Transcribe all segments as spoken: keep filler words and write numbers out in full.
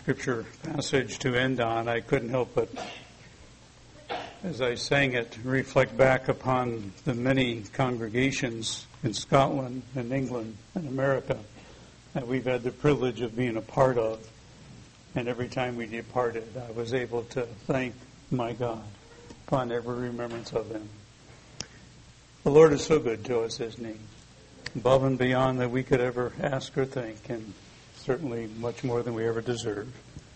scripture passage to end on, I couldn't help but, as I sang it, reflect back upon the many congregations in Scotland and England and America that we've had the privilege of being a part of. And every time we departed, I was able to thank my God upon every remembrance of Him. The Lord is so good to us, isn't He? Above and beyond that we could ever ask or think, and certainly much more than we ever deserve.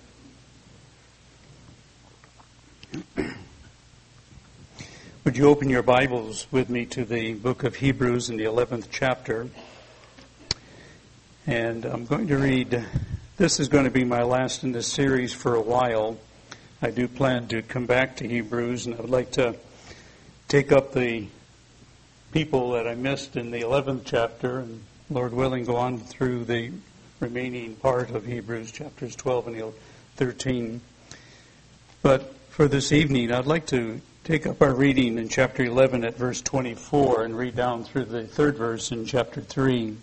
Would you open your Bibles with me to the book of Hebrews in the eleventh chapter? And I'm going to read, this is going to be my last in this series for a while. I do plan to come back to Hebrews, and I would like to take up the people that I missed in the eleventh chapter, and Lord willing, go on through the remaining part of Hebrews, chapters twelve and thirteen. But for this evening, I'd like to take up our reading in chapter eleven at verse twenty-four and read down through the third verse in chapter three.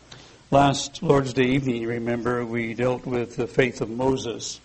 Last Lord's Day evening, you remember, we dealt with the faith of Moses.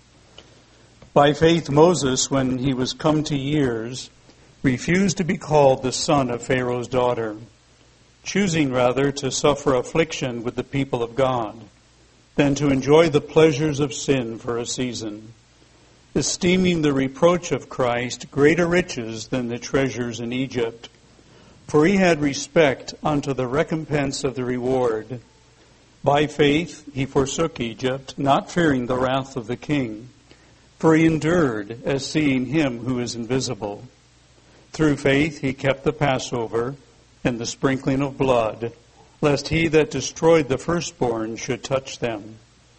By faith, Moses, when he was come to years, refused to be called the son of Pharaoh's daughter, choosing rather to suffer affliction with the people of God than to enjoy the pleasures of sin for a season, esteeming the reproach of Christ greater riches than the treasures in Egypt. For he had respect unto the recompense of the reward. By faith he forsook Egypt, not fearing the wrath of the king, for he endured as seeing him who is invisible. Through faith he kept the Passover and the sprinkling of blood, lest he that destroyed the firstborn should touch them.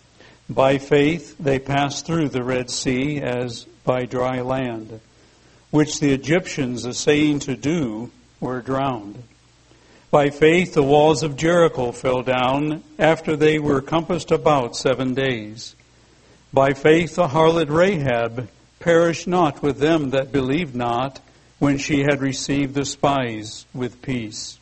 By faith they passed through the Red Sea as by dry land, which the Egyptians, essaying to do, were drowned. By faith the walls of Jericho fell down after they were compassed about seven days. By faith the harlot Rahab perished not with them that believed not, when she had received the spies with peace.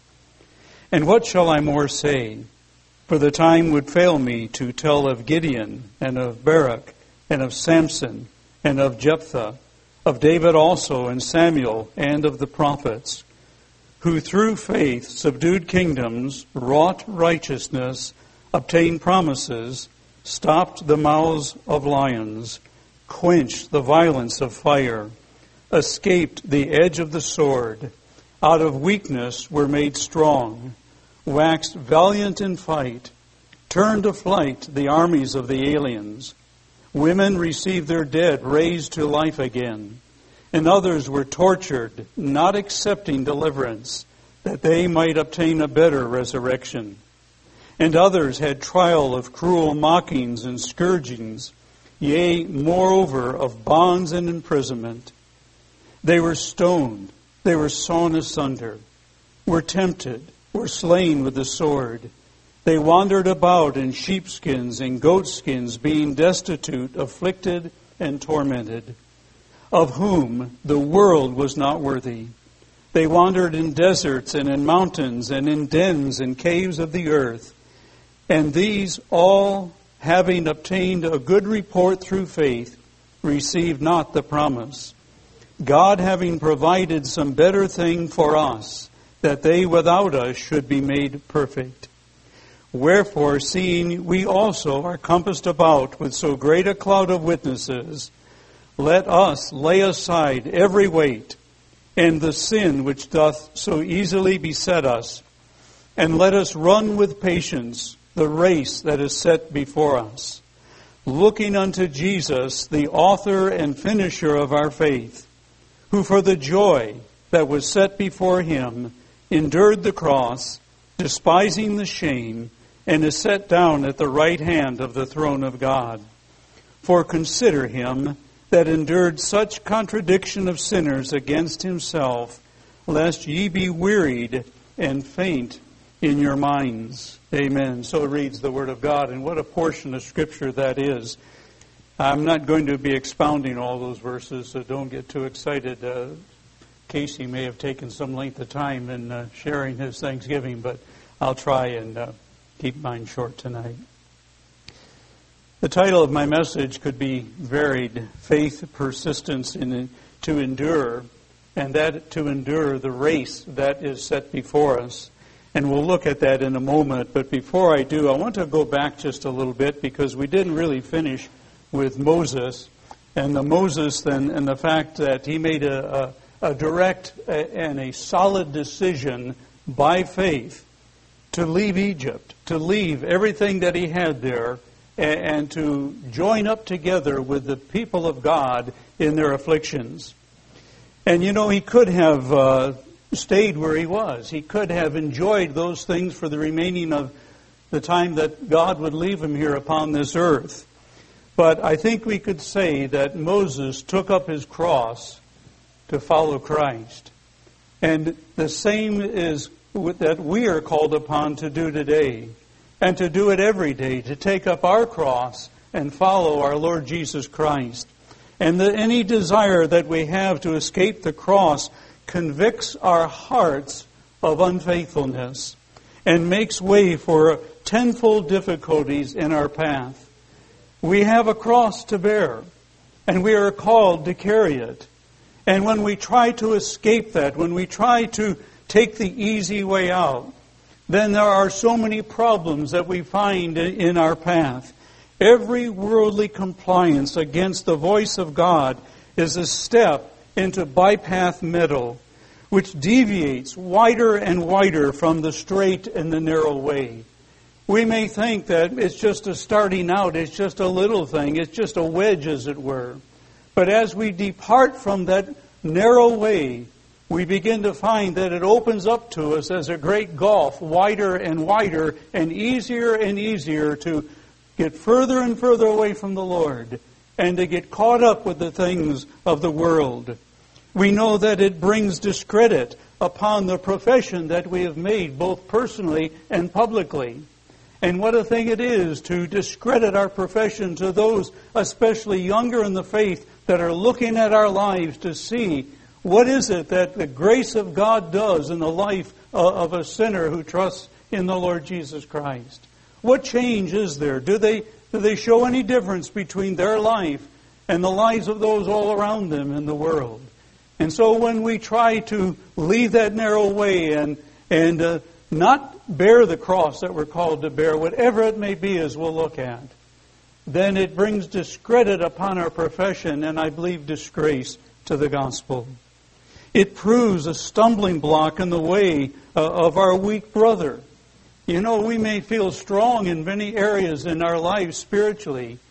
And what shall I more say? For the time would fail me to tell of Gideon, and of Barak, and of Samson, and of Jephthah, of David also, and Samuel, and of the prophets, who through faith subdued kingdoms, wrought righteousness, obtained promises, stopped the mouths of lions, quenched the violence of fire, escaped the edge of the sword, out of weakness were made strong, waxed valiant in fight, turned to flight the armies of the aliens. Women received their dead raised to life again, and others were tortured, not accepting deliverance, that they might obtain a better resurrection. And others had trial of cruel mockings and scourgings, yea, moreover, of bonds and imprisonment. They were stoned, they were sawn asunder, were tempted, were slain with the sword. They wandered about in sheepskins and goatskins, being destitute, afflicted, and tormented, of whom the world was not worthy. They wandered in deserts and in mountains and in dens and caves of the earth. And these all, having obtained a good report through faith, received not the promise, God having provided some better thing for us, that they without us should be made perfect. Wherefore, seeing we also are compassed about with so great a cloud of witnesses, let us lay aside every weight, and the sin which doth so easily beset us, and let us run with patience the race that is set before us, looking unto Jesus, the author and finisher of our faith, who for the joy that was set before him endured the cross, despising the shame, and is set down at the right hand of the throne of God. For consider him that endured such contradiction of sinners against himself, lest ye be wearied and faint in your minds. Amen. So reads the Word of God, and what a portion of Scripture that is. I'm not going to be expounding all those verses, so don't get too excited. Uh, Casey may have taken some length of time in uh, sharing his Thanksgiving, but I'll try and uh, keep mine short tonight. The title of my message could be varied: Faith, Persistence, in, to Endure, and that to endure the race that is set before us. And we'll look at that in a moment. But before I do, I want to go back just a little bit, because we didn't really finish with Moses, and the Moses then, and the fact that he made a, a, a direct and a solid decision by faith to leave Egypt, to leave everything that he had there, and to join up together with the people of God in their afflictions. And you know, he could have uh, stayed where he was. He could have enjoyed those things for the remaining of the time that God would leave him here upon this earth. But I think we could say that Moses took up his cross to follow Christ. And the same is that we are called upon to do today. And to do it every day, to take up our cross and follow our Lord Jesus Christ. And the, any desire that we have to escape the cross convicts our hearts of unfaithfulness and makes way for tenfold difficulties in our path. We have a cross to bear, and we are called to carry it. And when we try to escape that, when we try to take the easy way out, then there are so many problems that we find in our path. Every worldly compliance against the voice of God is a step into bypath meadow, which deviates wider and wider from the straight and the narrow way. We may think that it's just a starting out, it's just a little thing, it's just a wedge, as it were. But as we depart from that narrow way, we begin to find that it opens up to us as a great gulf, wider and wider, and easier and easier to get further and further away from the Lord, and to get caught up with the things of the world. We know that it brings discredit upon the profession that we have made, both personally and publicly. And what a thing it is to discredit our profession to those, especially younger in the faith, that are looking at our lives to see what is it that the grace of God does in the life of a sinner who trusts in the Lord Jesus Christ. What change is there? Do they, do they show any difference between their life and the lives of those all around them in the world? And so when we try to leave that narrow way and, and uh, not bear the cross that we're called to bear, whatever it may be, as we'll look at, then it brings discredit upon our profession, and I believe disgrace to the gospel. It proves a stumbling block in the way of our weak brother. You know, we may feel strong in many areas in our lives spiritually,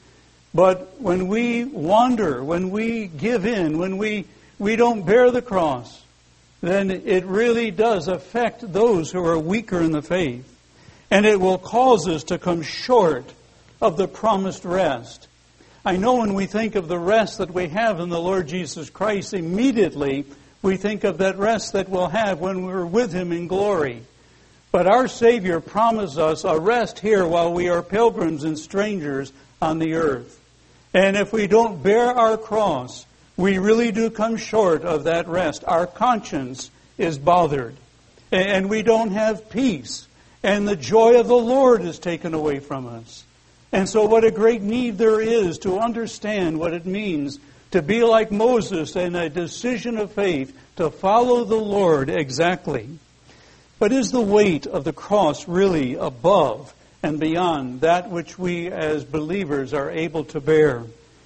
but when we wander, when we give in, when we, we don't bear the cross, then it really does affect those who are weaker in the faith. And it will cause us to come short of the promised rest. I know when we think of the rest that we have in the Lord Jesus Christ, immediately we think of that rest that we'll have when we're with Him in glory. But our Savior promised us a rest here while we are pilgrims and strangers on the earth. And if we don't bear our cross, we really do come short of that rest. Our conscience is bothered, and we don't have peace, and the joy of the Lord is taken away from us. And so what a great need there is to understand what it means to be like Moses in a decision of faith to follow the Lord exactly. But is the weight of the cross really above and beyond that which we as believers are able to bear?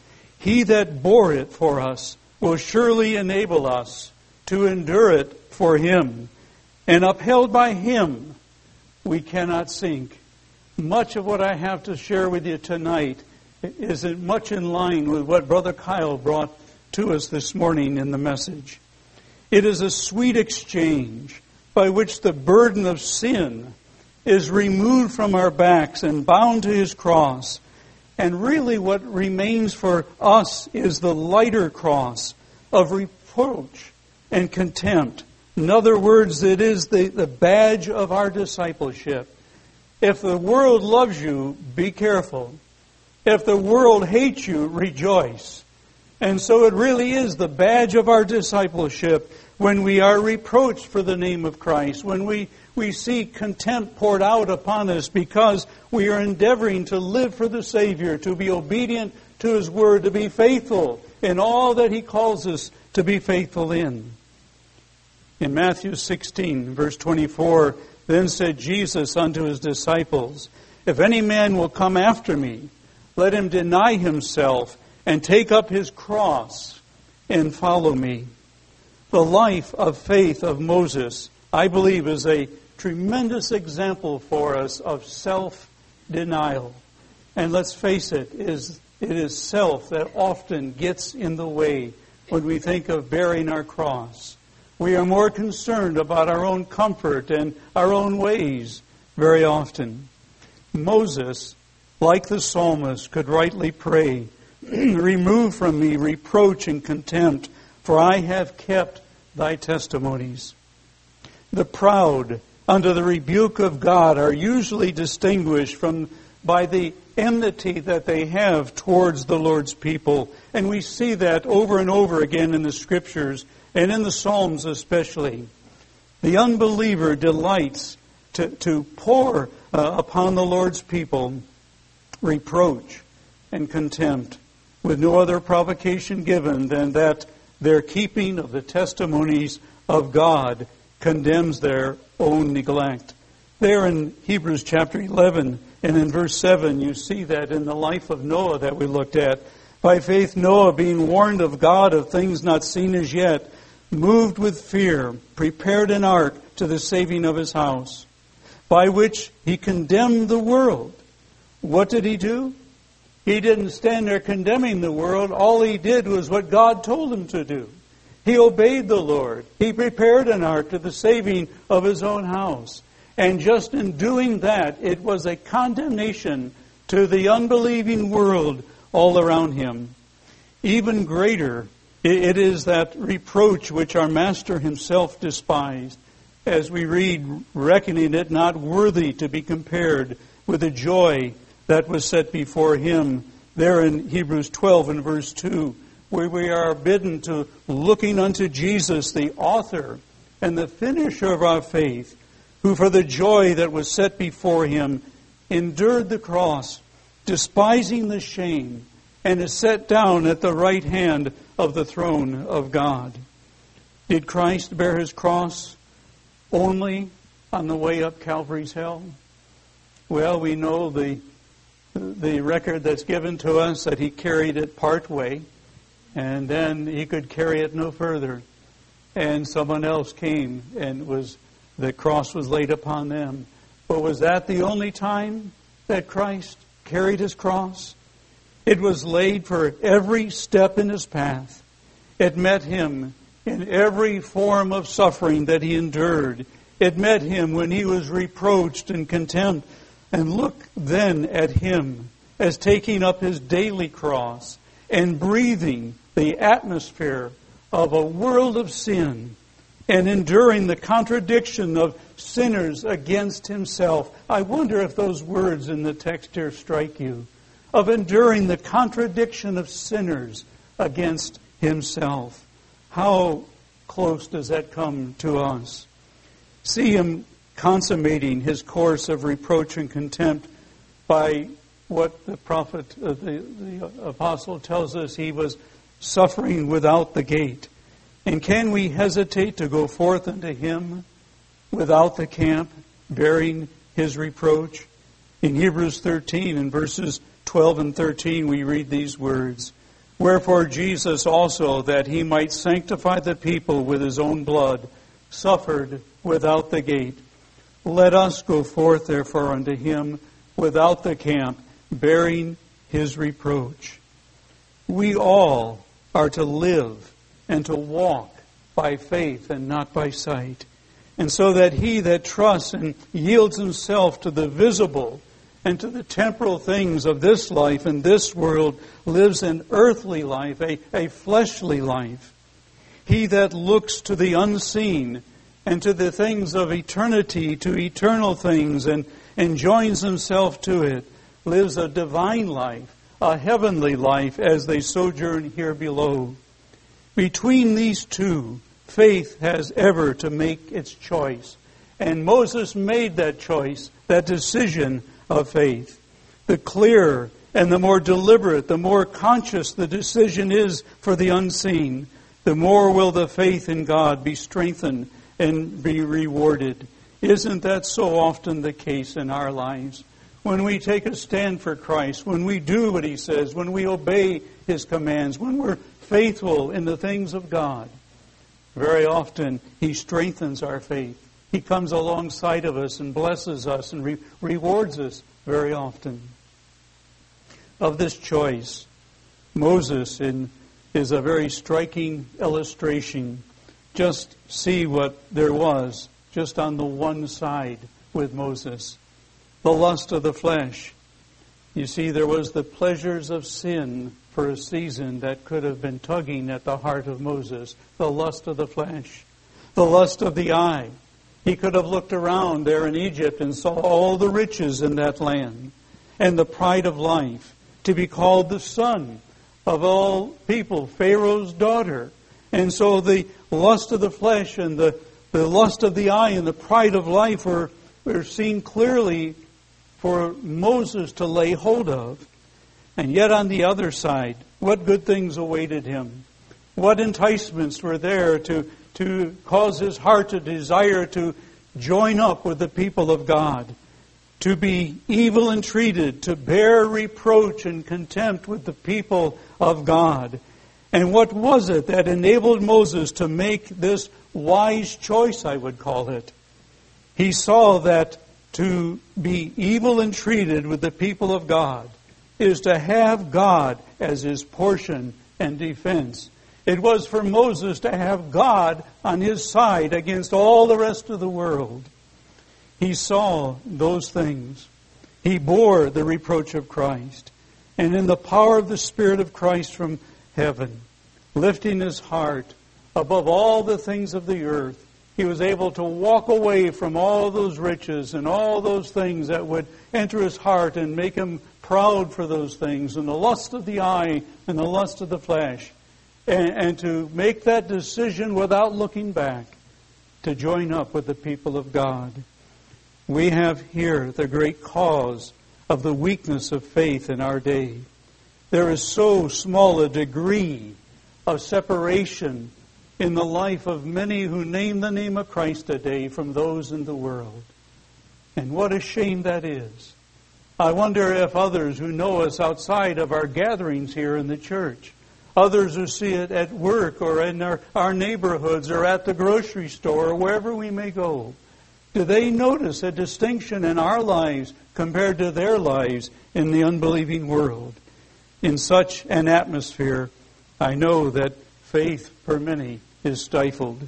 He that bore it for us will surely enable us to endure it for Him. And upheld by Him, we cannot sink. Much of what I have to share with you tonight is much in line with what Brother Kyle brought to us this morning in the message. It is a sweet exchange by which the burden of sin is removed from our backs and bound to His cross. And really what remains for us is the lighter cross of reproach and contempt. In other words, it is the, the badge of our discipleship. If the world loves you, be careful. If the world hates you, rejoice. And so it really is the badge of our discipleship when we are reproached for the name of Christ, when we, we see contempt poured out upon us because we are endeavoring to live for the Savior, to be obedient to His Word, to be faithful in all that He calls us to be faithful in. In Matthew sixteen, verse twenty-four, then said Jesus unto His disciples, if any man will come after me, let him deny himself and take up his cross and follow me. The life of faith of Moses, I believe, is a tremendous example for us of self-denial. And let's face it, is it is self that often gets in the way when we think of bearing our cross. We are more concerned about our own comfort and our own ways very often. Moses, like the psalmist, could rightly pray, remove from me reproach and contempt, for I have kept thy testimonies. The proud, under the rebuke of God, are usually distinguished from by the enmity that they have towards the Lord's people. And we see that over and over again in the Scriptures, and in the Psalms especially. The unbeliever delights to, to pour uh, upon the Lord's people reproach and contempt, with no other provocation given than that their keeping of the testimonies of God condemns their own neglect. There in Hebrews chapter eleven and in verse seven, you see that in the life of Noah that we looked at. By faith Noah, being warned of God of things not seen as yet, moved with fear, prepared an ark to the saving of his house, by which he condemned the world. What did he do? He didn't stand there condemning the world. All he did was what God told him to do. He obeyed the Lord. He prepared an ark to the saving of his own house. And just in doing that, it was a condemnation to the unbelieving world all around him. Even greater, it is that reproach which our Master himself despised, as we read, reckoning it not worthy to be compared with the joy that was set before him, there in Hebrews twelve and verse two, where we are bidden to looking unto Jesus, the author and the finisher of our faith, who for the joy that was set before him endured the cross, despising the shame, and is set down at the right hand of the throne of God. Did Christ bear his cross only on the way up Calvary's hill? Well, we know the the record that's given to us that he carried it part way, and then he could carry it no further. And someone else came and was the cross was laid upon them. But was that the only time that Christ carried his cross? It was laid for every step in his path. It met him in every form of suffering that he endured. It met him when he was reproached and contemned. And look then at him as taking up his daily cross and breathing the atmosphere of a world of sin and enduring the contradiction of sinners against himself. I wonder if those words in the text here strike you, of enduring the contradiction of sinners against himself. How close does that come to us? See him consummating his course of reproach and contempt by what the prophet, uh, the, the apostle tells us, he was suffering without the gate. And can we hesitate to go forth unto him without the camp, bearing his reproach? In Hebrews thirteen, in verses twelve and thirteen, we read these words, wherefore Jesus also, that he might sanctify the people with his own blood, suffered without the gate. Let us go forth therefore unto him without the camp, bearing his reproach. We all are to live and to walk by faith and not by sight. And so that he that trusts and yields himself to the visible and to the temporal things of this life and this world lives an earthly life, a, a fleshly life. He that looks to the unseen and to the things of eternity, to eternal things, and, and joins himself to it, lives a divine life, a heavenly life, as they sojourn here below. Between these two, faith has ever to make its choice. And Moses made that choice, that decision of faith. The clearer and the more deliberate, the more conscious the decision is for the unseen, the more will the faith in God be strengthened and be rewarded. Isn't that so often the case in our lives? When we take a stand for Christ, when we do what He says, when we obey His commands, when we're faithful in the things of God, very often He strengthens our faith. He comes alongside of us and blesses us and re- rewards us very often. Of this choice, Moses in, is a very striking illustration. Just see what there was just on the one side with Moses. The lust of the flesh. You see, there was the pleasures of sin for a season that could have been tugging at the heart of Moses. The lust of the flesh. The lust of the eye. He could have looked around there in Egypt and saw all the riches in that land. And the pride of life. To be called the son of all people, Pharaoh's daughter. And so the lust of the flesh and the, the lust of the eye and the pride of life were, were seen clearly for Moses to lay hold of. And yet on the other side, what good things awaited him? What enticements were there to, to cause his heart to desire to join up with the people of God? To be evil entreated, to bear reproach and contempt with the people of God. And what was it that enabled Moses to make this wise choice, I would call it? He saw that to be evil entreated with the people of God is to have God as his portion and defense. It was for Moses to have God on his side against all the rest of the world. He saw those things. He bore the reproach of Christ. And in the power of the Spirit of Christ from heaven, lifting his heart above all the things of the earth, he was able to walk away from all those riches and all those things that would enter his heart and make him proud for those things, and the lust of the eye and the lust of the flesh, and, and to make that decision without looking back, to join up with the people of God. We have here the great cause of the weakness of faith in our day. There is so small a degree of separation in the life of many who name the name of Christ today from those in the world. And what a shame that is. I wonder if others who know us outside of our gatherings here in the church, others who see it at work or in our, our neighborhoods or at the grocery store or wherever we may go, do they notice a distinction in our lives compared to their lives in the unbelieving world? In such an atmosphere, I know that faith for many is stifled.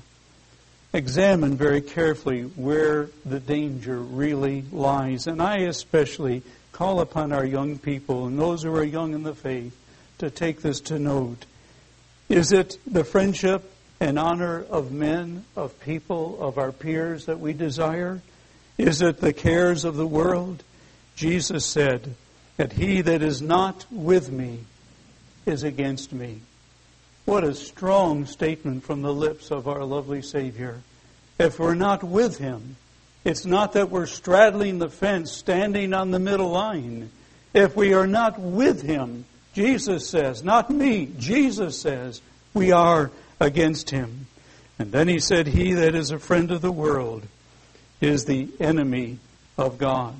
Examine very carefully where the danger really lies. And I especially call upon our young people and those who are young in the faith to take this to note. Is it the friendship and honor of men, of people, of our peers that we desire? Is it the cares of the world? Jesus said that he that is not with me is against me. What a strong statement from the lips of our lovely Savior. If we're not with him, it's not that we're straddling the fence, standing on the middle line. If we are not with him, Jesus says, not me, Jesus says, we are against him. And then he said, he that is a friend of the world is the enemy of God.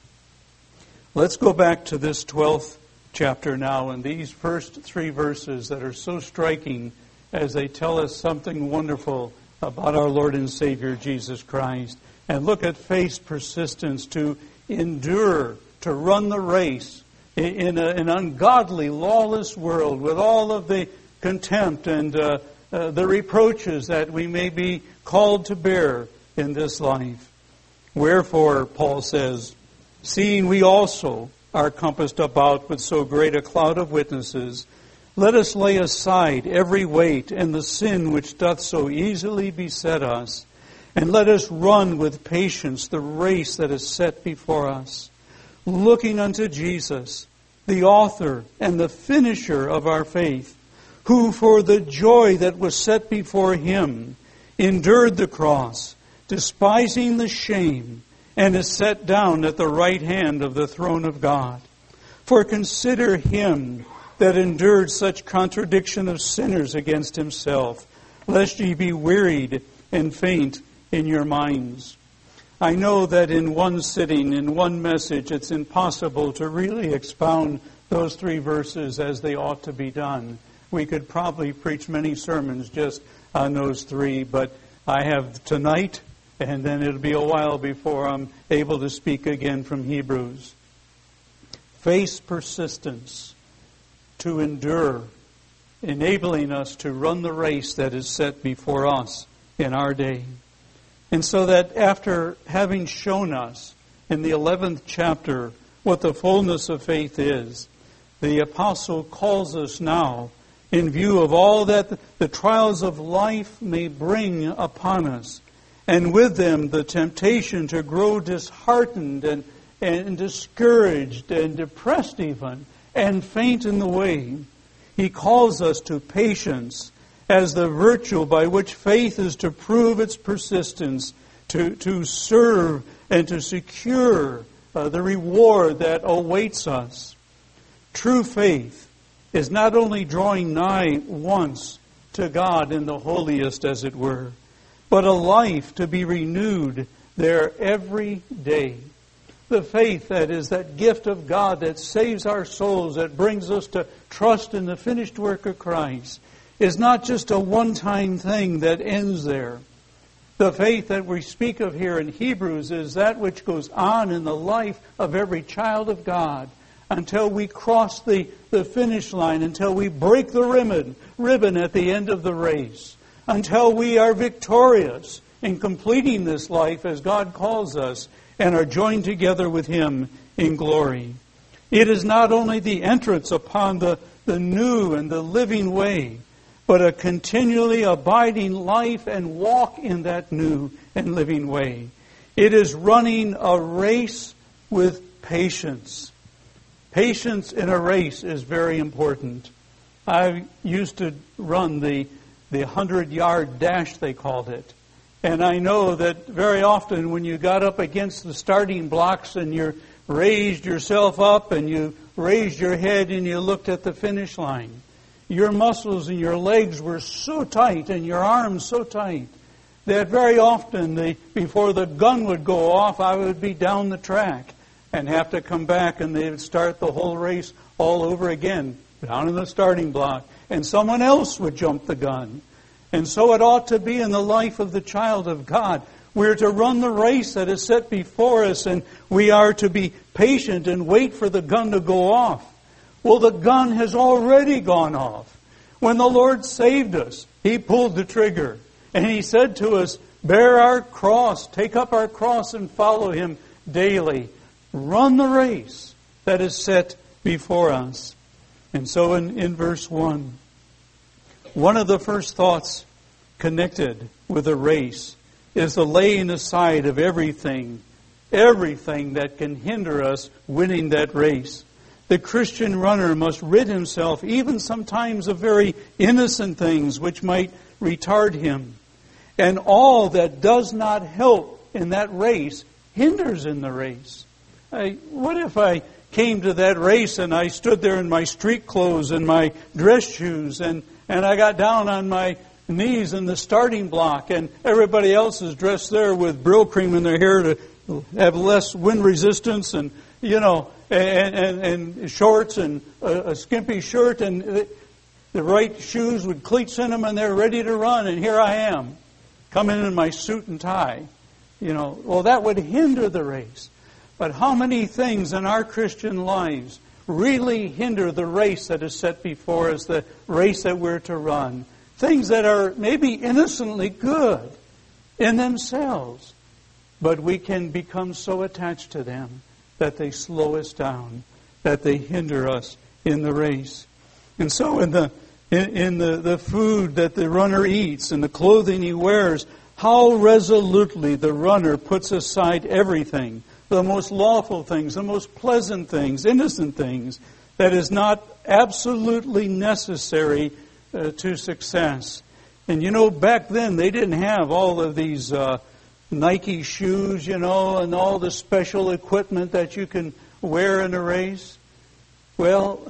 Let's go back to this twelfth chapter now, and these first three verses that are so striking as they tell us something wonderful about our Lord and Savior Jesus Christ. And look at faith's persistence to endure, to run the race in a, an ungodly, lawless world with all of the contempt and uh, uh, the reproaches that we may be called to bear in this life. Wherefore, Paul says, seeing we also are compassed about with so great a cloud of witnesses, let us lay aside every weight and the sin which doth so easily beset us, and let us run with patience the race that is set before us, looking unto Jesus, the author and the finisher of our faith, who for the joy that was set before him endured the cross, despising the shame, and is set down at the right hand of the throne of God. For consider him that endured such contradiction of sinners against himself, lest ye be wearied and faint in your minds. I know that in one sitting, in one message, it's impossible to really expound those three verses as they ought to be done. We could probably preach many sermons just on those three, but I have tonight, and then it'll be a while before I'm able to speak again from Hebrews. Face persistence to endure, enabling us to run the race that is set before us in our day. And so that after having shown us in the eleventh chapter what the fullness of faith is, the apostle calls us now, in view of all that the trials of life may bring upon us, and with them the temptation to grow disheartened and, and discouraged and depressed even, and faint in the way. He calls us to patience as the virtue by which faith is to prove its persistence, to, to serve and to secure uh, the reward that awaits us. True faith is not only drawing nigh once to God in the holiest, as it were, but a life to be renewed there every day. The faith that is that gift of God that saves our souls, that brings us to trust in the finished work of Christ, is not just a one-time thing that ends there. The faith that we speak of here in Hebrews is that which goes on in the life of every child of God until we cross the, the finish line, until we break the ribbon, ribbon at the end of the race, until we are victorious in completing this life as God calls us and are joined together with Him in glory. It is not only the entrance upon the, the new and the living way, but a continually abiding life and walk in that new and living way. It is running a race with patience. Patience in a race is very important. I used to run the the hundred-yard dash, they called it. And I know that very often when you got up against the starting blocks and you raised yourself up and you raised your head and you looked at the finish line, your muscles and your legs were so tight and your arms so tight that very often the, before the gun would go off, I would be down the track and have to come back, and they would start the whole race all over again, down in the starting block, and someone else would jump the gun. And so it ought to be in the life of the child of God. We're to run the race that is set before us, and we are to be patient and wait for the gun to go off. Well, the gun has already gone off. When the Lord saved us, He pulled the trigger, and He said to us, bear our cross, take up our cross and follow Him daily. Run the race that is set before us. And so in, in verse one, one of the first thoughts connected with a race is the laying aside of everything, everything that can hinder us winning that race. The Christian runner must rid himself even sometimes of very innocent things which might retard him. And all that does not help in that race hinders in the race. I, what if I came to that race and I stood there in my street clothes and my dress shoes and, and I got down on my knees in the starting block and everybody else is dressed there with Brill cream in their hair to have less wind resistance and, you know, and, and, and shorts and a, a skimpy shirt and the, the right shoes with cleats in them and they're ready to run, and here I am coming in my suit and tie. You know, well, that would hinder the race. But how many things in our Christian lives really hinder the race that is set before us, the race that we're to run? Things that are maybe innocently good in themselves, but we can become so attached to them that they slow us down, that they hinder us in the race. And so in the in, in the, the food that the runner eats and the clothing he wears, how resolutely the runner puts aside everything, the most lawful things, the most pleasant things, innocent things, that is not absolutely necessary uh, to success. And you know, back then they didn't have all of these uh, Nike shoes, you know, and all the special equipment that you can wear in a race. Well,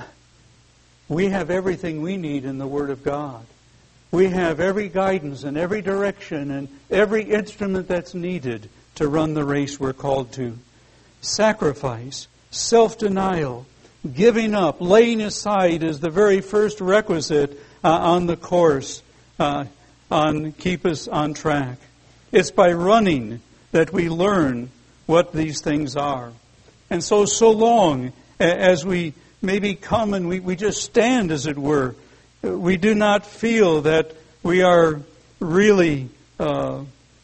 we have everything we need in the Word of God. We have every guidance and every direction and every instrument that's needed to run the race we're called to. Sacrifice, self-denial, giving up, laying aside is the very first requisite uh, on the course, uh, on keep us on track. It's by running that we learn what these things are. And so, so long as we maybe come and we, we just stand, as it were, we do not feel that we are really uh,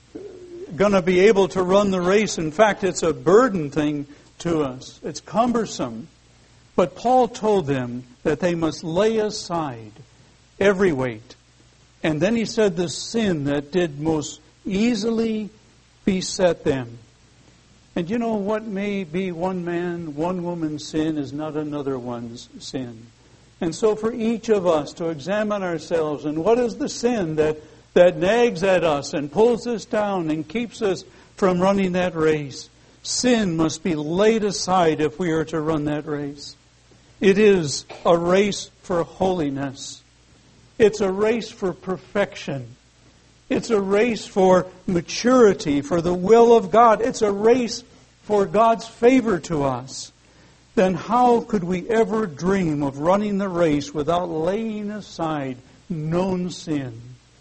going to be able to run the race. In fact, it's a burden thing to us. It's cumbersome. But Paul told them that they must lay aside every weight. And then he said the sin that did most easily beset them. And you know what may be one man, one woman's sin is not another one's sin. And so for each of us to examine ourselves and what is the sin that, that nags at us and pulls us down and keeps us from running that race. Sin must be laid aside if we are to run that race. It is a race for holiness. It's a race for perfection. It's a race for maturity, for the will of God. It's a race for God's favor to us. Then how could we ever dream of running the race without laying aside known sin?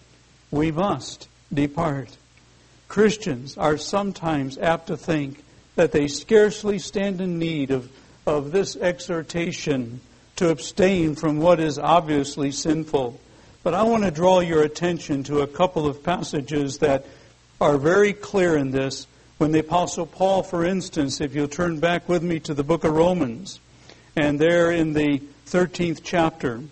We must depart. Christians are sometimes apt to think that they scarcely stand in need of, of this exhortation to abstain from what is obviously sinful. But I want to draw your attention to a couple of passages that are very clear in this. When the Apostle Paul, for instance, if you'll turn back with me to the book of Romans, and there in the thirteenth chapter,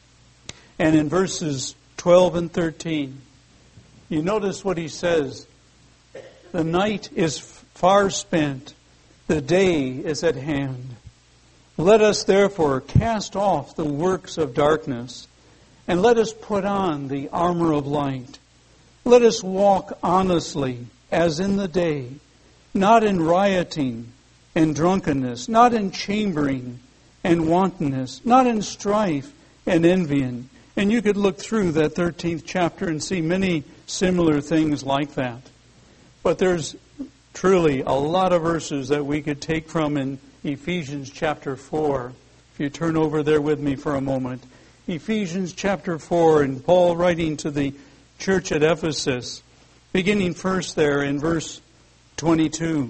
and in verses twelve and thirteen, you notice what he says. The night is far spent, the day is at hand. Let us therefore cast off the works of darkness, and let us put on the armor of light. Let us walk honestly, as in the day, not in rioting and drunkenness, not in chambering and wantonness, not in strife and envying. And you could look through that thirteenth chapter and see many similar things like that. But there's truly a lot of verses that we could take from in Ephesians chapter four. If you turn over there with me for a moment. Ephesians chapter four, and Paul writing to the church at Ephesus, beginning first there in verse twenty-two.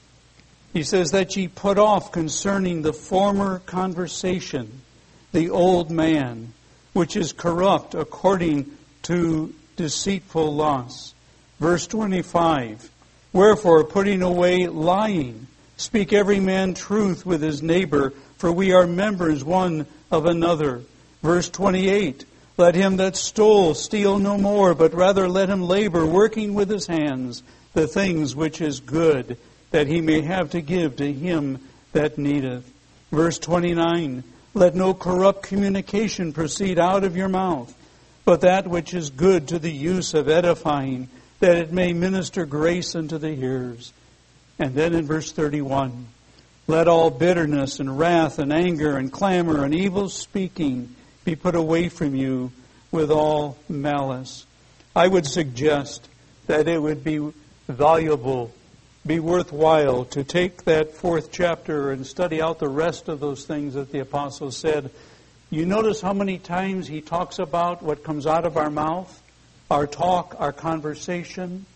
He says that ye put off concerning the former conversation the old man, which is corrupt according to deceitful lusts. Verse twenty-five. Wherefore, putting away lying, speak every man truth with his neighbor, for we are members one of another. Verse twenty-eight. Let him that stole steal no more, but rather let him labor, working with his hands the things which is good, that he may have to give to him that needeth. Verse twenty-nine. Let no corrupt communication proceed out of your mouth, but that which is good to the use of edifying, that it may minister grace unto the hearers. And then in verse thirty-one. Let all bitterness and wrath and anger and clamor and evil speaking be put away from you with all malice. I would suggest that it would be valuable, be worthwhile to take that fourth chapter and study out the rest of those things that the apostle said. You notice how many times he talks about what comes out of our mouth, our talk, our conversation,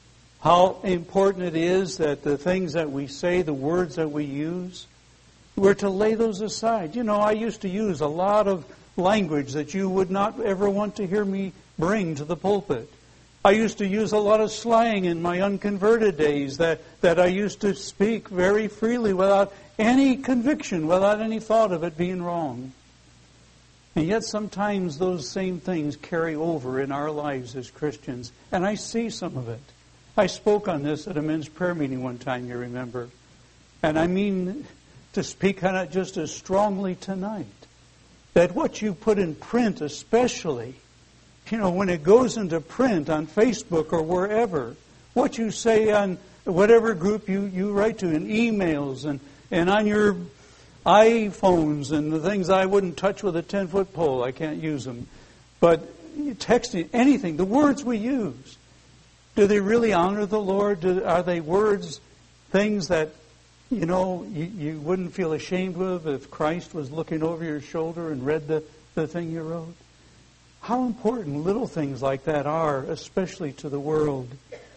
how important it is that the things that we say, the words that we use, we're to lay those aside. You know, I used to use a lot of language that you would not ever want to hear me bring to the pulpit. I used to use a lot of slang in my unconverted days that, that I used to speak very freely without any conviction, without any thought of it being wrong. And yet sometimes those same things carry over in our lives as Christians. And I see some of it. I spoke on this at a men's prayer meeting one time, you remember. And I mean to speak on it just as strongly tonight. That what you put in print especially, you know, when it goes into print on Facebook or wherever, what you say on whatever group you, you write to, in emails and, and on your iPhones and the things I wouldn't touch with a ten-foot pole. I can't use them. But texting, anything, the words we use, do they really honor the Lord? Do, are they words, things that, you know, you, you wouldn't feel ashamed of if Christ was looking over your shoulder and read the, the thing you wrote? How important little things like that are, especially to the world.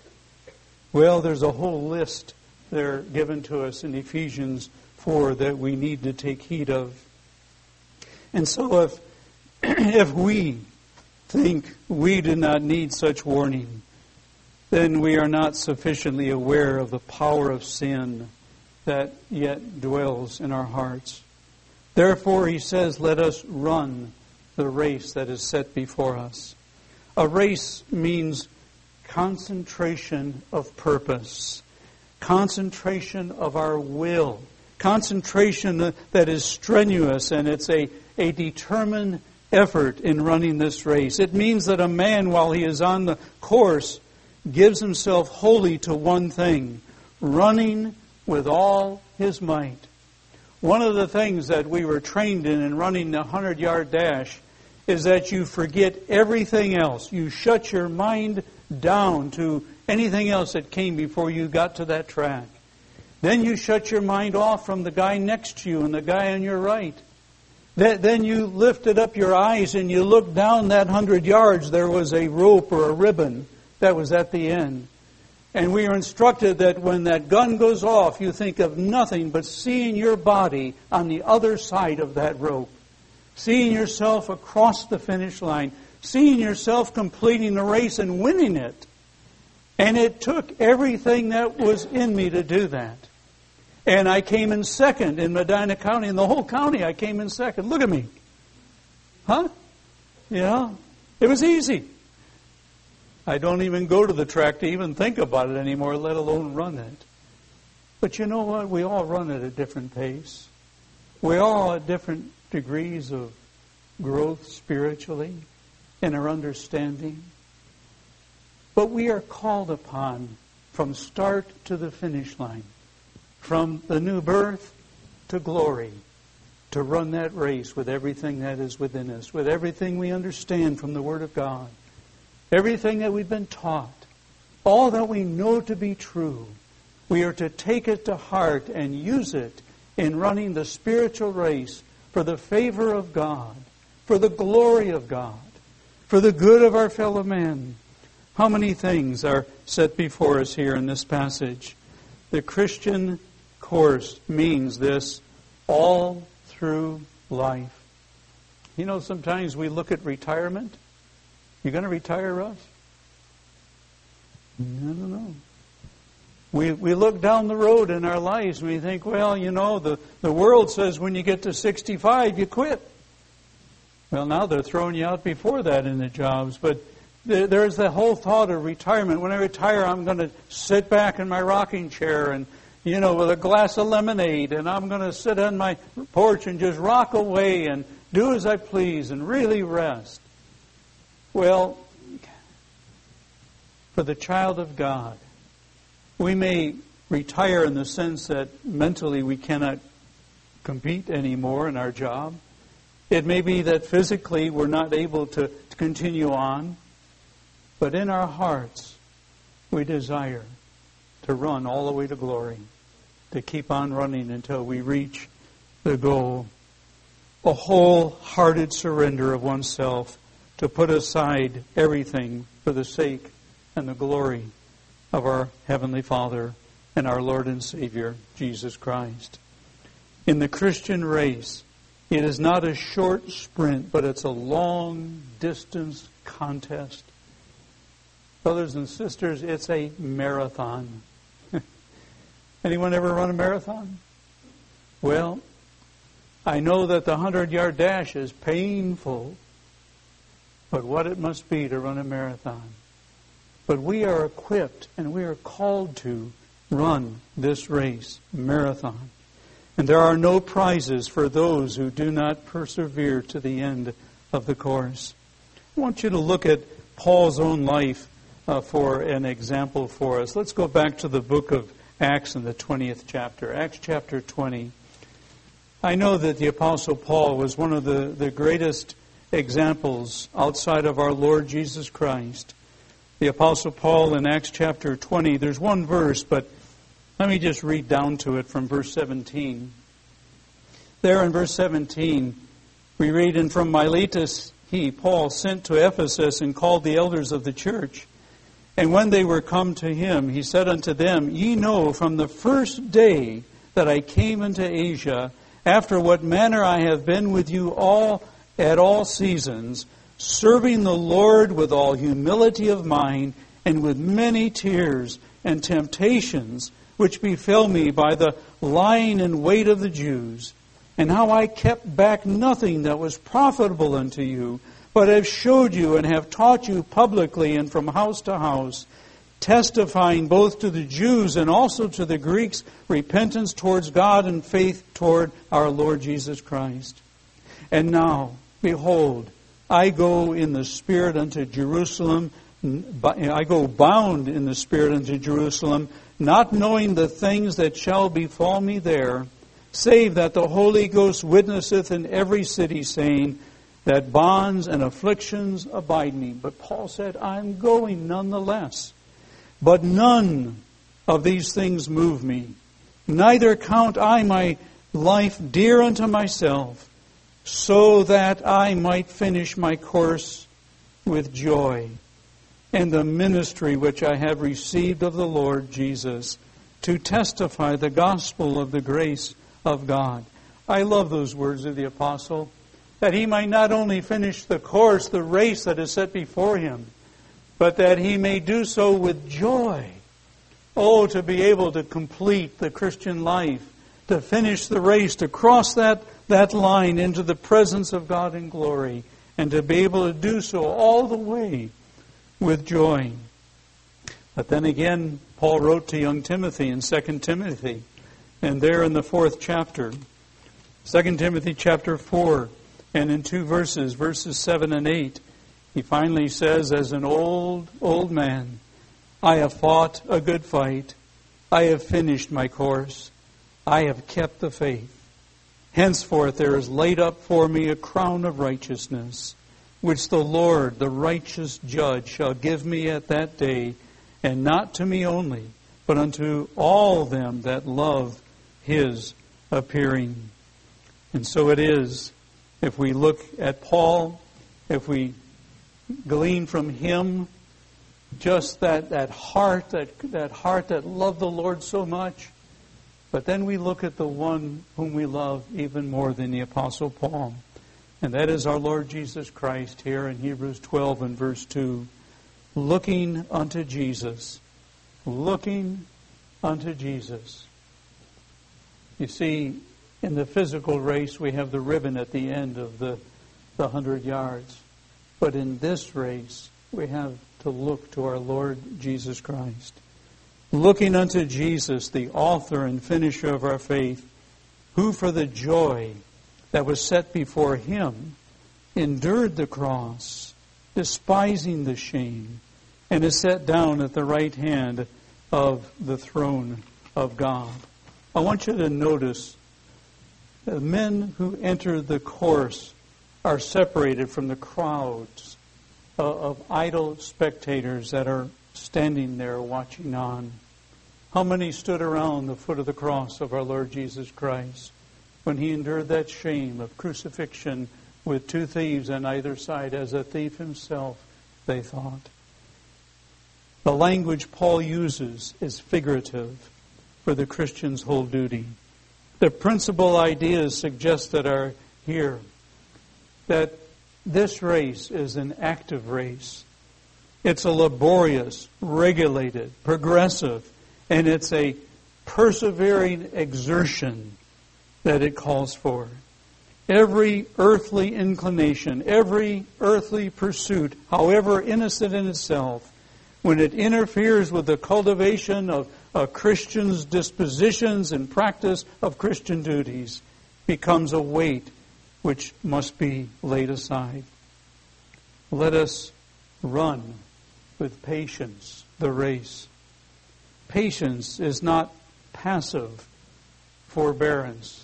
Well, there's a whole list there given to us in Ephesians four that we need to take heed of. And so if, if we think we do not need such warning, then we are not sufficiently aware of the power of sin that yet dwells in our hearts. Therefore, he says, let us run the race that is set before us. A race means concentration of purpose, concentration of our will, concentration that is strenuous, and it's a, a determined effort in running this race. It means that a man, while he is on the course, gives himself wholly to one thing, running with all his might. One of the things that we were trained in in running the hundred-yard dash is that you forget everything else. You shut your mind down to anything else that came before you got to that track. Then you shut your mind off from the guy next to you and the guy on your right. Then you lifted up your eyes and you looked down that hundred yards. There was a rope or a ribbon that was at the end. And we are instructed that when that gun goes off, you think of nothing but seeing your body on the other side of that rope. Seeing yourself across the finish line. Seeing yourself completing the race and winning it. And it took everything that was in me to do that. And I came in second in Medina County. In the whole county, I came in second. Look at me. Huh? Yeah. It was easy. I don't even go to the track to even think about it anymore, let alone run it. But you know what? We all run at a different pace. We all at different degrees of growth spiritually in our understanding. But we are called upon from start to the finish line, from the new birth to glory, to run that race with everything that is within us, with everything we understand from the Word of God, everything that we've been taught, all that we know to be true. We are to take it to heart and use it in running the spiritual race for the favor of God, for the glory of God, for the good of our fellow men. How many things are set before us here in this passage? The Christian course means this all through life. You know, sometimes we look at retirement. You going to retire, Russ? I don't know. We we look down the road in our lives and we think, well, you know, the, the world says when you get to sixty-five, you quit. Well, now they're throwing you out before that in the jobs. But there, there's the whole thought of retirement. When I retire, I'm going to sit back in my rocking chair and, you know, with a glass of lemonade, and I'm going to sit on my porch and just rock away and do as I please and really rest. Well, for the child of God, we may retire in the sense that mentally we cannot compete anymore in our job. It may be that physically we're not able to, to continue on. But in our hearts, we desire to run all the way to glory, to keep on running until we reach the goal. A wholehearted surrender of oneself to put aside everything for the sake and the glory of our Heavenly Father and our Lord and Savior, Jesus Christ. In the Christian race, it is not a short sprint, but it's a long-distance contest. Brothers and sisters, it's a marathon. Anyone ever run a marathon? Well, I know that the hundred-yard dash is painful, but what it must be to run a marathon. But we are equipped and we are called to run this race, marathon. And there are no prizes for those who do not persevere to the end of the course. I want you to look at Paul's own life uh, for an example for us. Let's go back to the book of Acts in the twentieth chapter. Acts chapter twenty. I know that the Apostle Paul was one of the, the greatest examples outside of our Lord Jesus Christ. The Apostle Paul in Acts chapter twenty, there's one verse, but let me just read down to it from verse seventeen. There in verse seventeen, we read, "And from Miletus he, Paul, sent to Ephesus and called the elders of the church. And when they were come to him, he said unto them, Ye know from the first day that I came into Asia, after what manner I have been with you all at all seasons, serving the Lord with all humility of mind, and with many tears and temptations, which befell me by the lying in wait of the Jews, and how I kept back nothing that was profitable unto you, but have showed you and have taught you publicly and from house to house, testifying both to the Jews and also to the Greeks repentance towards God and faith toward our Lord Jesus Christ. And now, behold, I go in the Spirit unto Jerusalem, I go bound in the Spirit unto Jerusalem, not knowing the things that shall befall me there, save that the Holy Ghost witnesseth in every city, saying that bonds and afflictions abide me." But Paul said, "I'm going nonetheless. But none of these things move me. Neither count I my life dear unto myself, so that I might finish my course with joy, and the ministry which I have received of the Lord Jesus, to testify the gospel of the grace of God." I love those words of the apostle, that he might not only finish the course, the race that is set before him, but that he may do so with joy. Oh, to be able to complete the Christian life, to finish the race, to cross that, that line into the presence of God in glory, and to be able to do so all the way with joy. But then again, Paul wrote to young Timothy in Second Timothy, and there in the fourth chapter, Second Timothy chapter four, and in two verses, verses seven and eight, he finally says, "As an old, old man, I have fought a good fight. I have finished my course. I have kept the faith. Henceforth there is laid up for me a crown of righteousness, which the Lord, the righteous judge, shall give me at that day, and not to me only, but unto all them that love his appearing." And so it is, if we look at Paul, if we glean from him just that, that heart, that, that heart that loved the Lord so much, but then we look at the one whom we love even more than the Apostle Paul, and that is our Lord Jesus Christ here in Hebrews twelve and verse two. Looking unto Jesus. Looking unto Jesus. You see, in the physical race, we have the ribbon at the end of the, the hundred yards. But in this race, we have to look to our Lord Jesus Christ. Looking unto Jesus, the author and finisher of our faith, who for the joy that was set before him endured the cross, despising the shame, and is set down at the right hand of the throne of God. I want you to notice the men who enter the course are separated from the crowds of idle spectators that are standing there watching on. How many stood around the foot of the cross of our Lord Jesus Christ when he endured that shame of crucifixion with two thieves on either side, as a thief himself, they thought? The language Paul uses is figurative for the Christian's whole duty. The principal ideas suggested are here that this race is an active race. It's a laborious, regulated, progressive, and it's a persevering exertion that it calls for. Every earthly inclination, every earthly pursuit, however innocent in itself, when it interferes with the cultivation of a Christian's dispositions and practice of Christian duties, becomes a weight which must be laid aside. Let us run with patience the race. Patience is not passive forbearance.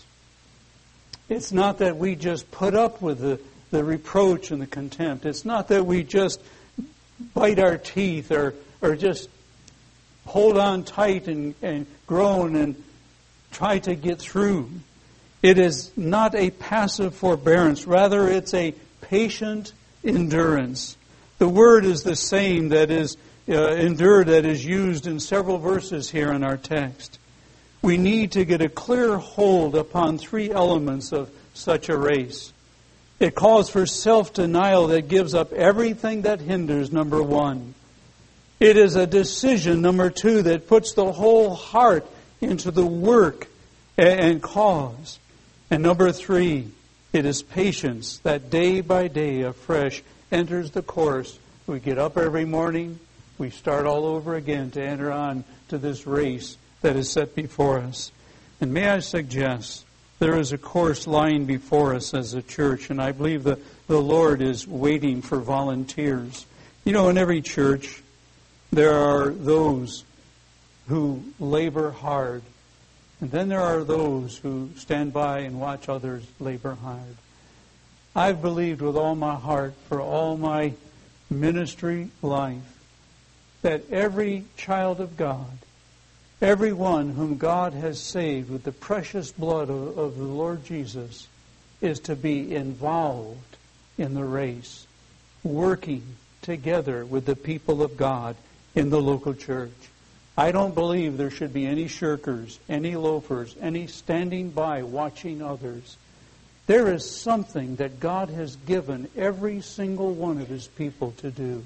It's not that we just put up with the, the reproach and the contempt. It's not that we just bite our teeth or, or just hold on tight and, and groan and try to get through. It is not a passive forbearance. Rather, it's a patient endurance. The word is the same that is uh, endure that is used in several verses here in our text. We need to get a clear hold upon three elements of such a race. It calls for self-denial that gives up everything that hinders, number one. It is a decision, number two, that puts the whole heart into the work and cause. And number three, it is patience that day by day afresh enters the course. We get up every morning, we start all over again to enter on to this race that is set before us. And may I suggest, there is a course lying before us as a church, and I believe that the Lord is waiting for volunteers. You know, in every church, there are those who labor hard, and then there are those who stand by and watch others labor hard. I've believed with all my heart for all my ministry life that every child of God, everyone whom God has saved with the precious blood of, of the Lord Jesus, is to be involved in the race, working together with the people of God in the local church. I don't believe there should be any shirkers, any loafers, any standing by watching others. There is something that God has given every single one of His people to do.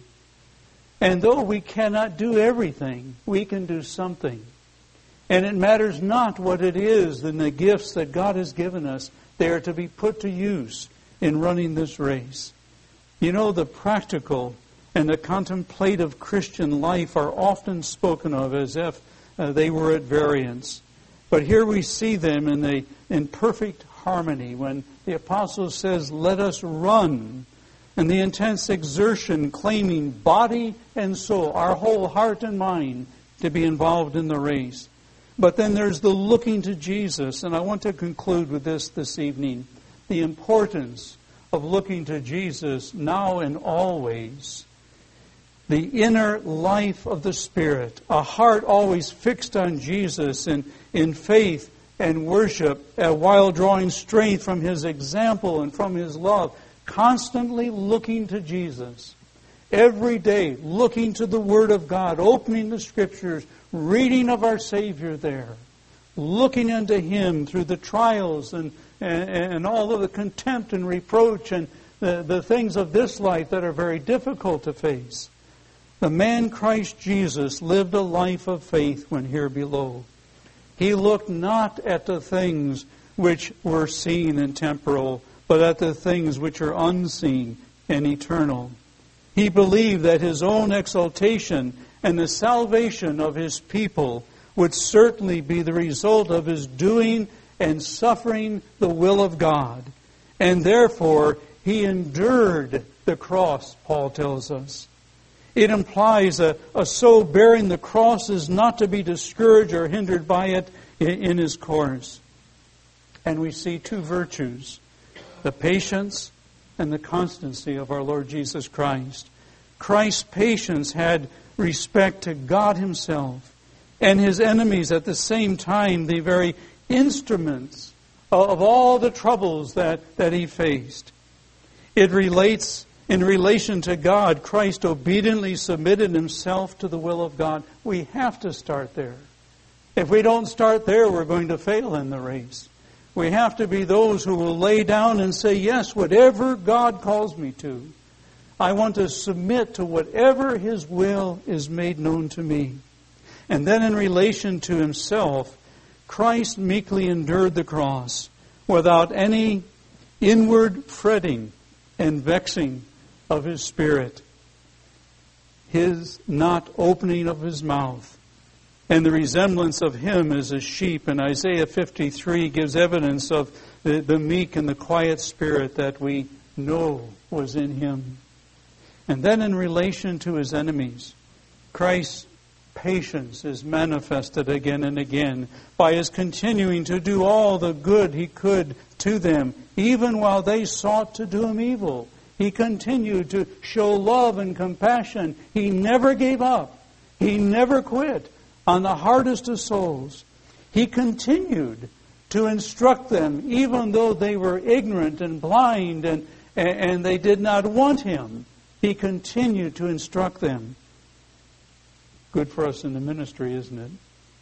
And though we cannot do everything, we can do something. And it matters not what it is and the gifts that God has given us. They are to be put to use in running this race. You know, the practical and the contemplative Christian life are often spoken of as if uh, they were at variance. But here we see them in, the, in perfect harmony when the apostle says, "Let us run." And the intense exertion claiming body and soul, our whole heart and mind, to be involved in the race. But then there's the looking to Jesus. And I want to conclude with this this evening. The importance of looking to Jesus now and always. The inner life of the Spirit. A heart always fixed on Jesus in, in faith and worship, uh, while drawing strength from His example and from His love. Constantly looking to Jesus. Every day looking to the Word of God, opening the Scriptures, reading of our Savior there, looking unto Him through the trials and, and, and all of the contempt and reproach and the, the things of this life that are very difficult to face. The man Christ Jesus lived a life of faith when here below. He looked not at the things which were seen and temporal, but at the things which are unseen and eternal. He believed that his own exaltation and the salvation of His people would certainly be the result of His doing and suffering the will of God. And therefore, He endured the cross, Paul tells us. It implies a, a soul bearing the cross is not to be discouraged or hindered by it in, in his course. And we see two virtues, the patience and the constancy of our Lord Jesus Christ. Christ's patience had respect to God Himself and His enemies at the same time, the very instruments of all the troubles that, that He faced. It relates in relation to God. Christ obediently submitted Himself to the will of God. We have to start there. If we don't start there, we're going to fail in the race. We have to be those who will lay down and say, yes, whatever God calls me to, I want to submit to whatever His will is made known to me. And then in relation to Himself, Christ meekly endured the cross without any inward fretting and vexing of His spirit. His not opening of His mouth. And the resemblance of Him as a sheep in Isaiah fifty-three gives evidence of the, the meek and the quiet spirit that we know was in Him. And then in relation to His enemies, Christ's patience is manifested again and again by His continuing to do all the good He could to them, even while they sought to do Him evil. He continued to show love and compassion. He never gave up. He never quit on the hardest of souls. He continued to instruct them, even though they were ignorant and blind and, and they did not want Him. He continued to instruct them. Good for us in the ministry, isn't it?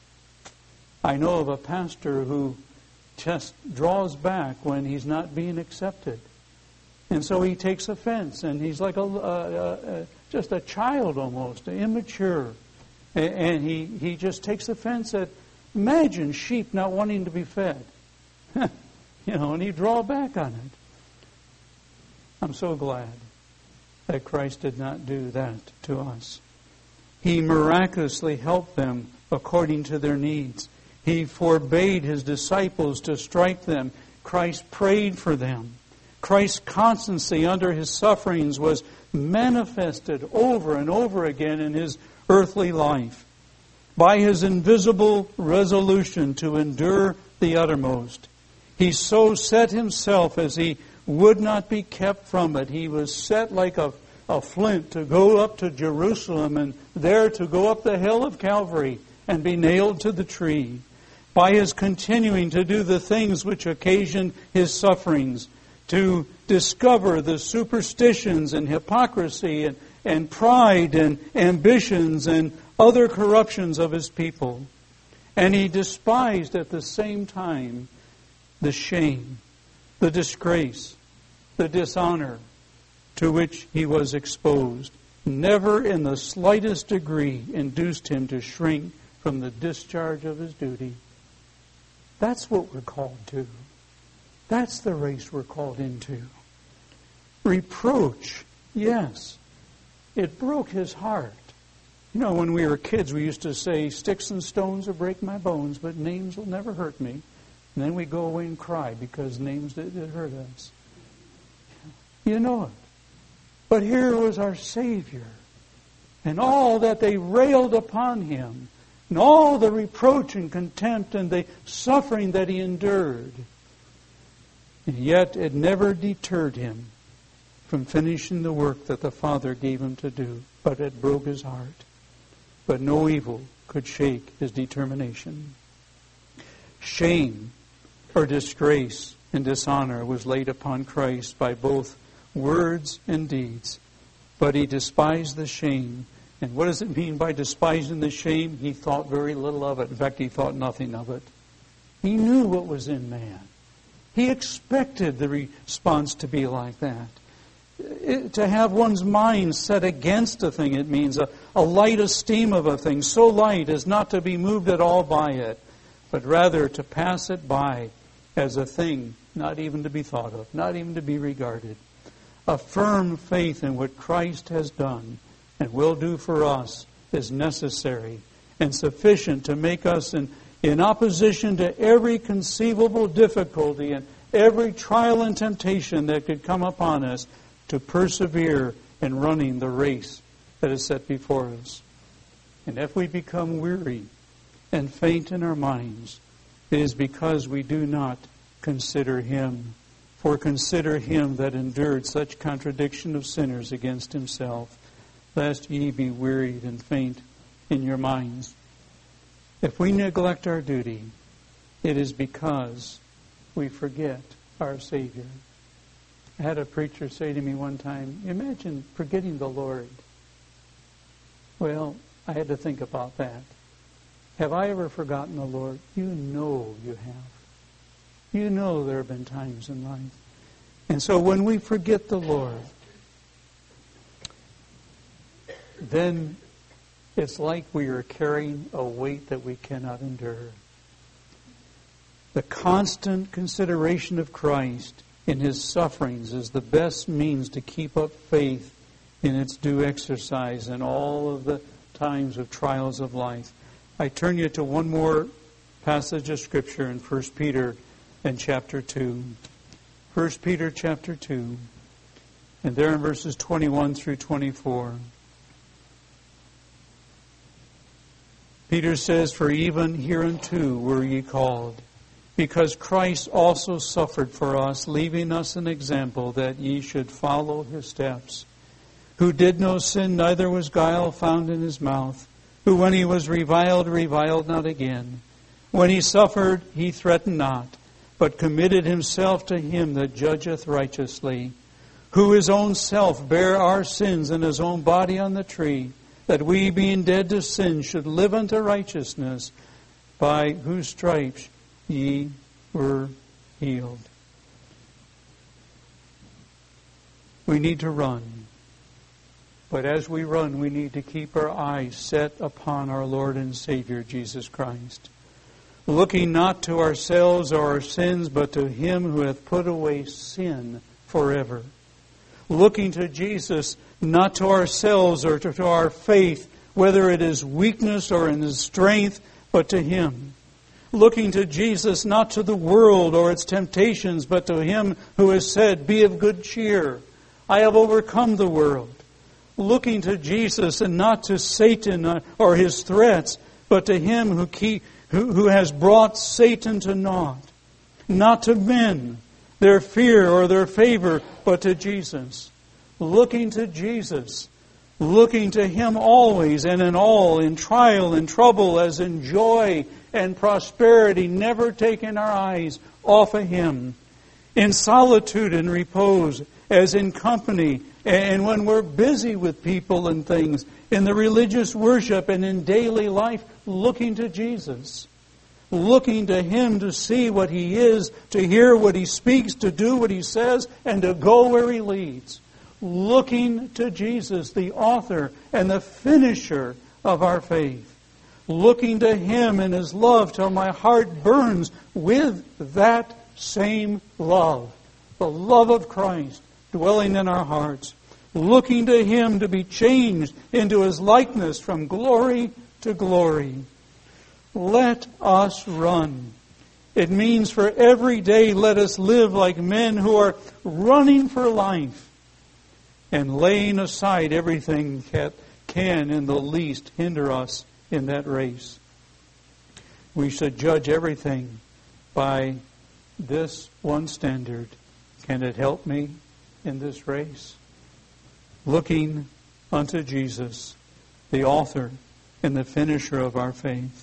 I know of a pastor who just draws back when he's not being accepted. And so he takes offense, and he's like a, a, a just a child almost, immature. And he, he just takes offense at, imagine sheep not wanting to be fed. You know, and he draw back on it. I'm so glad that Christ did not do that to us. He miraculously helped them according to their needs. He forbade His disciples to strike them. Christ prayed for them. Christ's constancy under His sufferings was manifested over and over again in His earthly life. By His invisible resolution to endure the uttermost, He so set Himself as He would not be kept from it. He was set like a a flint to go up to Jerusalem and there to go up the hill of Calvary and be nailed to the tree. By His continuing to do the things which occasioned His sufferings, to discover the superstitions and hypocrisy and, and pride and ambitions and other corruptions of His people. And He despised at the same time the shame, the disgrace, the dishonor to which He was exposed, never in the slightest degree induced Him to shrink from the discharge of His duty. That's what we're called to. That's the race we're called into. Reproach, yes, it broke His heart. You know, when we were kids, we used to say, sticks and stones will break my bones, but names will never hurt me. And then we go away and cry because names did hurt us. You know it. But here was our Savior, and all that they railed upon Him, and all the reproach and contempt and the suffering that He endured. And yet it never deterred Him from finishing the work that the Father gave Him to do, but it broke His heart. But no evil could shake His determination. Shame or disgrace and dishonor was laid upon Christ by both words and deeds, but He despised the shame. And what does it mean by despising the shame? He thought very little of it. In fact, He thought nothing of it. He knew what was in man. He expected the response to be like that. It, to have one's mind set against a thing, it means a, a light esteem of a thing, so light as not to be moved at all by it, but rather to pass it by as a thing not even to be thought of, not even to be regarded. A firm faith in what Christ has done and will do for us is necessary and sufficient to make us, in, in opposition to every conceivable difficulty and every trial and temptation that could come upon us, to persevere in running the race that is set before us. And if we become weary and faint in our minds, it is because we do not consider Him. For consider Him that endured such contradiction of sinners against Himself, lest ye be wearied and faint in your minds. If we neglect our duty, it is because we forget our Savior. I had a preacher say to me one time, imagine forgetting the Lord. Well, I had to think about that. Have I ever forgotten the Lord? You know you have. You know there have been times in life. And so when we forget the Lord, then it's like we are carrying a weight that we cannot endure. The constant consideration of Christ in His sufferings is the best means to keep up faith in its due exercise in all of the times of trials of life. I turn you to one more passage of Scripture in First Peter and chapter two. First Peter chapter two. And there in verses twenty-one through twenty-four. Peter says, "For even hereunto were ye called, because Christ also suffered for us, leaving us an example that ye should follow his steps. Who did no sin, neither was guile found in his mouth. Who when he was reviled, reviled not again. When he suffered, he threatened not, but committed himself to him that judgeth righteously. Who his own self bare our sins in his own body on the tree, that we, being dead to sin, should live unto righteousness, by whose stripes ye were healed." We need to run. But as we run, we need to keep our eyes set upon our Lord and Savior, Jesus Christ, looking not to ourselves or our sins, but to him who hath put away sin forever. Looking to Jesus, not to ourselves or to our faith, whether it is weakness or in his strength, but to him. Looking to Jesus, not to the world or its temptations, but to him who has said, "Be of good cheer. I have overcome the world." Looking to Jesus and not to Satan or his threats, but to him who, keep, who, who has brought Satan to naught. Not to men, their fear or their favor, but to Jesus. Looking to Jesus. Looking to him always and in all, in trial and trouble, as in joy and prosperity, never taking our eyes off of him. In solitude and repose, as in company, and when we're busy with people and things, in the religious worship and in daily life, looking to Jesus. Looking to him to see what he is, to hear what he speaks, to do what he says, and to go where he leads. Looking to Jesus, the author and the finisher of our faith. Looking to him in his love till my heart burns with that same love. The love of Christ dwelling in our hearts. Looking to him to be changed into his likeness from glory to glory. Let us run. It means for every day let us live like men who are running for life and laying aside everything that can in the least hinder us in that race. We should judge everything by this one standard. Can it help me in this race? Looking unto Jesus, the author and the finisher of our faith.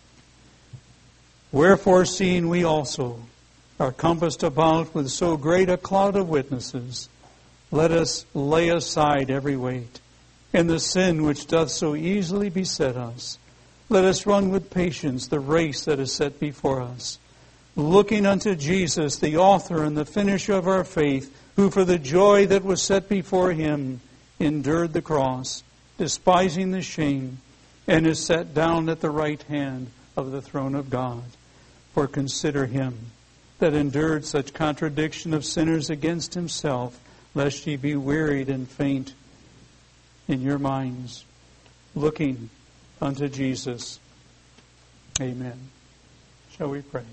Wherefore, seeing we also are compassed about with so great a cloud of witnesses, let us lay aside every weight, and the sin which doth so easily beset us. Let us run with patience the race that is set before us, looking unto Jesus, the author and the finisher of our faith, who for the joy that was set before him endured the cross, despising the shame, and is set down at the right hand of the throne of God. For consider him that endured such contradiction of sinners against himself, lest ye be wearied and faint in your minds, looking unto Jesus. Amen. Shall we pray?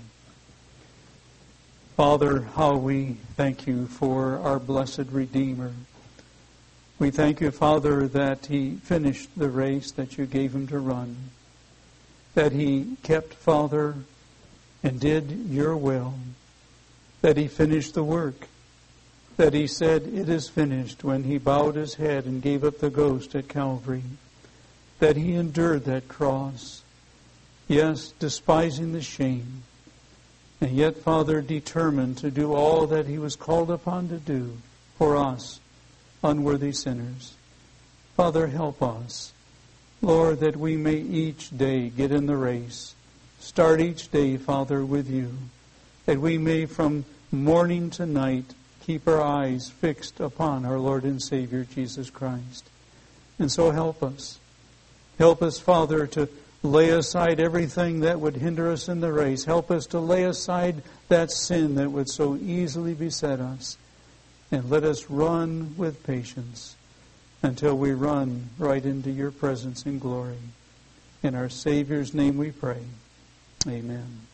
Father, how we thank you for our blessed Redeemer. We thank you, Father, that he finished the race that you gave him to run, that he kept, Father, and did your will, that he finished the work, that he said, "It is finished," when he bowed his head and gave up the ghost at Calvary, that he endured that cross, yes, despising the shame, and yet, Father, determined to do all that he was called upon to do for us, unworthy sinners. Father, help us, Lord, that we may each day get in the race. Start each day, Father, with you, that we may from morning to night keep our eyes fixed upon our Lord and Savior, Jesus Christ. And so help us. Help us, Father, to lay aside everything that would hinder us in the race. Help us to lay aside that sin that would so easily beset us. And let us run with patience until we run right into your presence in glory. In our Savior's name we pray. Amen.